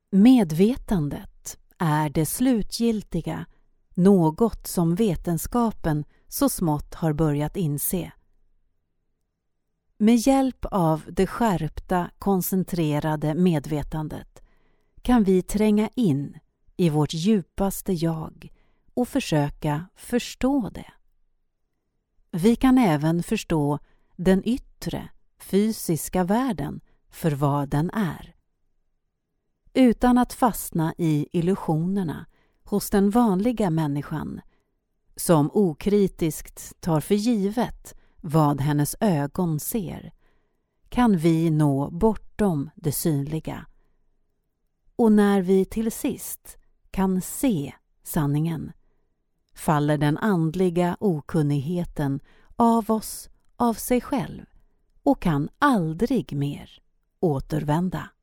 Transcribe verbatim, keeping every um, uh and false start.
Medvetandet är det slutgiltiga, något som vetenskapen så smått har börjat inse. Med hjälp av det skärpta, koncentrerade medvetandet kan vi tränga in i vårt djupaste jag och försöka förstå det. Vi kan även förstå den yttre, fysiska världen för vad den är. Utan att fastna i illusionerna hos den vanliga människan, som okritiskt tar för givet vad hennes ögon ser, kan vi nå bortom det synliga. Och när vi till sist kan se sanningen, faller den andliga okunnigheten av oss av sig själv och kan aldrig mer återvända.